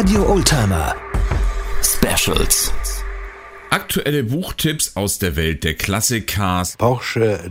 Radio Oldtimer Specials. Aktuelle Buchtipps aus der Welt der Klassikcars. Porsche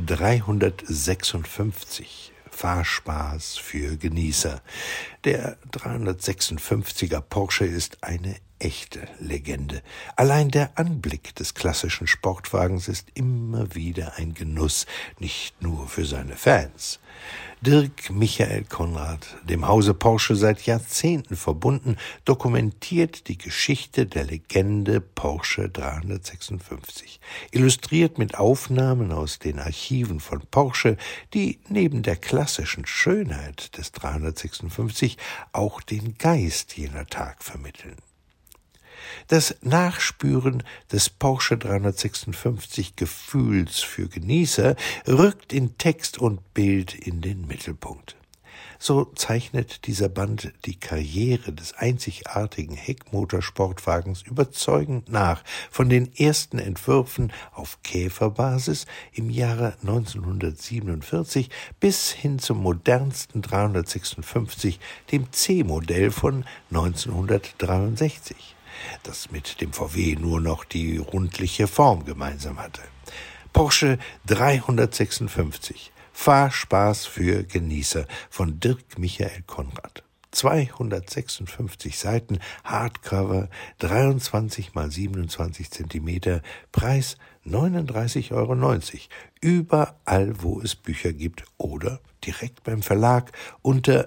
356. Fahrspaß für Genießer. Der 356er Porsche ist eine echte Legende. Allein der Anblick des klassischen Sportwagens ist immer wieder ein Genuss, nicht nur für seine Fans. Dirk Michael Konrad, dem Hause Porsche seit Jahrzehnten verbunden, dokumentiert die Geschichte der Legende Porsche 356. Illustriert mit Aufnahmen aus den Archiven von Porsche, die neben der klassischen Schönheit des 356 auch den Geist jener Tag vermitteln. Das Nachspüren des Porsche 356 Gefühls für Genießer rückt in Text und Bild in den Mittelpunkt. So zeichnet dieser Band die Karriere des einzigartigen Heckmotorsportwagens überzeugend nach, von den ersten Entwürfen auf Käferbasis im Jahre 1947 bis hin zum modernsten 356, dem C-Modell von 1963. Das mit dem VW nur noch die rundliche Form gemeinsam hatte. Porsche 356. Fahrspaß für Genießer von Dirk Michael Konrad. 256 Seiten, Hardcover, 23 x 27 cm, Preis 39,90 €. Überall, wo es Bücher gibt oder direkt beim Verlag unter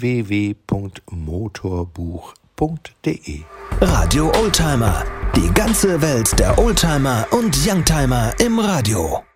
www.motorbuch.de. Radio Oldtimer. Die ganze Welt der Oldtimer und Youngtimer im Radio.